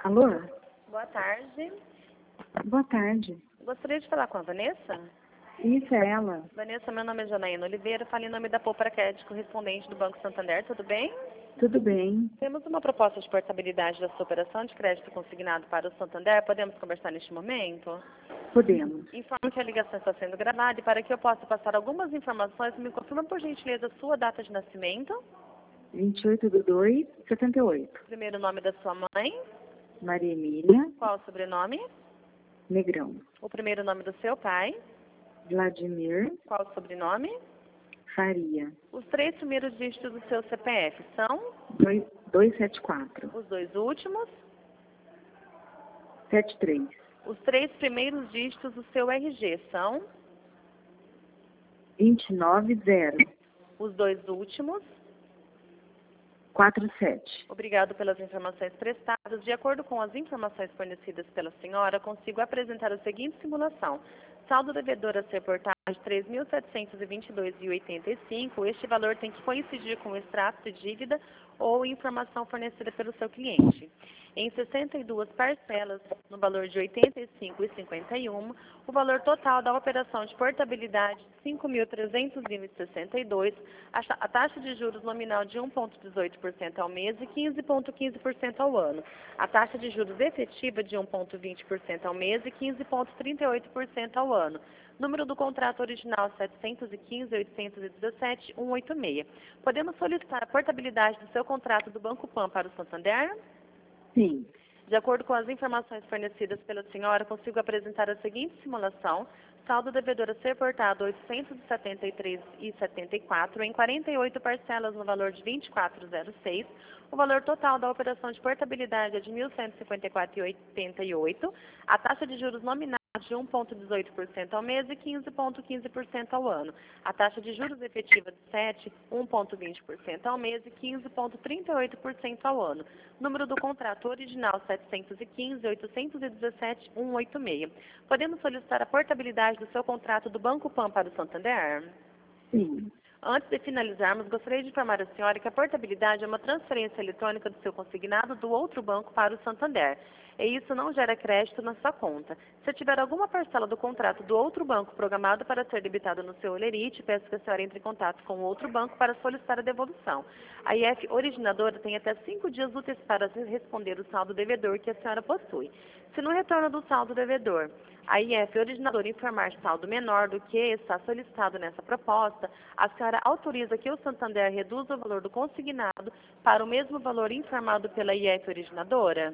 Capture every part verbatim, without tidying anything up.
Alô? Boa tarde. Boa tarde. Gostaria de falar com a Vanessa? Isso é ela. Vanessa, meu nome é Janaína Oliveira, falo em nome da Poupa Crédito, correspondente do Banco Santander, tudo bem? Tudo bem? Temos uma proposta de portabilidade da sua operação de crédito consignado para o Santander, podemos conversar neste momento? Podemos. Informo que a ligação está sendo gravada e para que eu possa passar algumas informações, me confirma por gentileza a sua data de nascimento, vinte e oito de dois de setenta e oito. primeiro nome da sua mãe, Maria Emília qual o sobrenome, Negrão. o primeiro nome do seu pai, Vladimir qual o sobrenome, Faria. os três primeiros dígitos do seu C P F são duzentos e setenta e quatro. os dois últimos, setenta e três. os três primeiros dígitos do seu R G são vinte e nove zero. os dois últimos. quarenta e sete. Obrigado pelas informações prestadas. De acordo com as informações fornecidas pela senhora, consigo apresentar a seguinte simulação. Saldo devedor a ser portado de três mil setecentos e vinte e dois reais e oitenta e cinco centavos. Este valor tem que coincidir com o extrato de dívida ou informação fornecida pelo seu cliente. Em sessenta e duas parcelas, no valor de oitenta e cinco reais e cinquenta e um centavos, o valor total da operação de portabilidade de cinco mil trezentos e sessenta e dois reais, a taxa de juros nominal de um vírgula dezoito por cento ao mês e quinze vírgula quinze por cento ao ano, a taxa de juros efetiva de um vírgula vinte por cento ao mês e quinze vírgula trinta e oito por cento ao ano. Número do contrato original setecentos e quinze, oitocentos e dezessete, cento e oitenta e seis. Podemos solicitar a portabilidade do seu contrato do Banco Pan para o Santander? Sim. De acordo com as informações fornecidas pela senhora, consigo apresentar a seguinte simulação. Saldo devedor a ser portado oitocentos e setenta e três reais e setenta e quatro centavos em quarenta e oito parcelas no valor de vinte e quatro reais e seis centavos. O valor total da operação de portabilidade é de mil cento e cinquenta e quatro reais e oitenta e oito centavos. A taxa de juros nominal de um vírgula dezoito por cento ao mês e quinze vírgula quinze por cento ao ano. A taxa de juros efetiva de sete, um vírgula vinte por cento ao mês e quinze vírgula trinta e oito por cento ao ano. Número do contrato original setecentos e quinze, oitocentos e dezessete, cento e oitenta e seis. Podemos solicitar a portabilidade do seu contrato do Banco Pan para o Santander? Sim. Antes de finalizarmos, gostaria de informar a senhora que a portabilidade é uma transferência eletrônica do seu consignado do outro banco para o Santander. E isso não gera crédito na sua conta. Se tiver alguma parcela do contrato do outro banco programado para ser debitada no seu olerite, peço que a senhora entre em contato com o outro banco para solicitar a devolução. A I F originadora tem até cinco dias úteis para responder o saldo devedor que a senhora possui. Se no retorno do saldo devedor, a I F originadora informar saldo menor do que está solicitado nessa proposta, a senhora autoriza que o Santander reduza o valor do consignado para o mesmo valor informado pela I F originadora?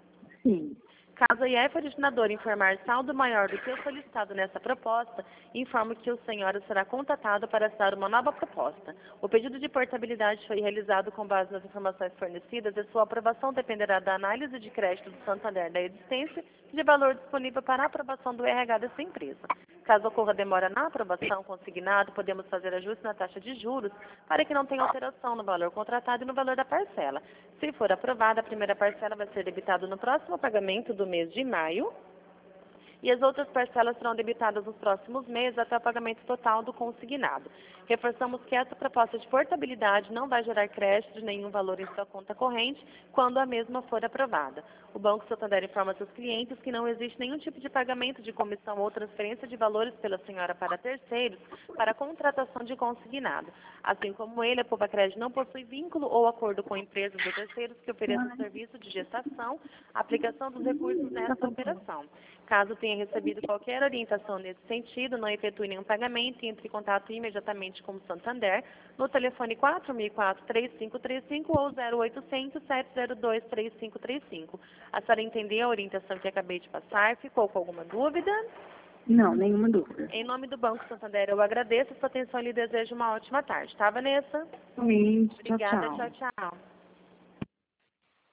Sim. Caso a I F originadora informar saldo maior do que o solicitado nessa proposta, informo que o senhor será contatado para dar uma nova proposta. O pedido de portabilidade foi realizado com base nas informações fornecidas e sua aprovação dependerá da análise de crédito do Santander da existência de valor disponível para a aprovação do R H dessa empresa. Caso ocorra demora na aprovação consignado, podemos fazer ajuste na taxa de juros para que não tenha alteração no valor contratado e no valor da parcela. Se for aprovada, a primeira parcela vai ser debitada no próximo pagamento do mês de maio e as outras parcelas serão debitadas nos próximos meses até o pagamento total do consignado. Reforçamos que essa proposta de portabilidade não vai gerar crédito de nenhum valor em sua conta corrente quando a mesma for aprovada. O Banco Santander informa seus clientes que não existe nenhum tipo de pagamento de comissão ou transferência de valores pela senhora para terceiros para a contratação de consignado. Assim como ele, a Poupa Crédito não possui vínculo ou acordo com empresas ou terceiros que ofereçam serviço de gestação, aplicação dos recursos nessa operação. Caso tenha recebido qualquer orientação nesse sentido, não efetue nenhum pagamento e entre em contato imediatamente com o Santander no telefone quatro mil e quatro, três cinco três cinco ou zero oitocentos, sete zero dois, três cinco três cinco. A senhora entendeu a orientação que acabei de passar? Ficou com alguma dúvida? Não, nenhuma dúvida. Em nome do Banco Santander, eu agradeço a sua atenção e lhe desejo uma ótima tarde. Tá, Vanessa? Somente. Tchau, Obrigada, tchau. tchau, tchau.